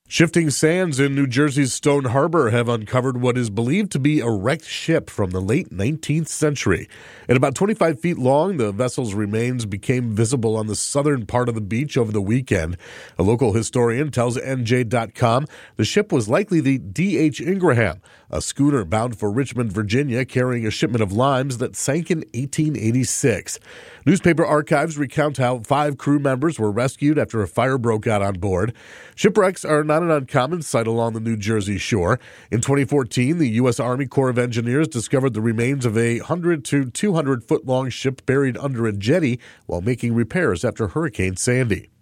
Shifting sands in New Jersey's Stone Harbor have uncovered what is believed to be a wrecked ship from the late 19th century. At about 25 feet long, the vessel's remains became visible on the southern part of the beach over the weekend. A local historian tells NJ.com the ship was likely the D.H. Ingraham, a schooner bound for Richmond, Virginia, carrying a shipment of limes that sank in 1886. Newspaper archives recount how 5 crew members were rescued after a fire broke out on board. Shipwrecks are not an uncommon sight along the New Jersey shore. In 2014, the U.S. Army Corps of Engineers discovered the remains of a 100 to 200-foot-long ship buried under a jetty while making repairs after Hurricane Sandy.